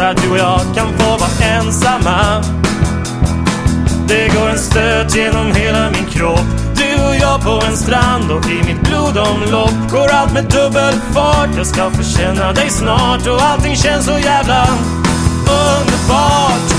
att du och jag kan få vara ensamma. Det går en stöt genom hela min kropp. Du och jag på en strand och i mitt blodomlopp går allt med dubbel fart. Jag ska få känna dig snart och allting känns så jävla underbart.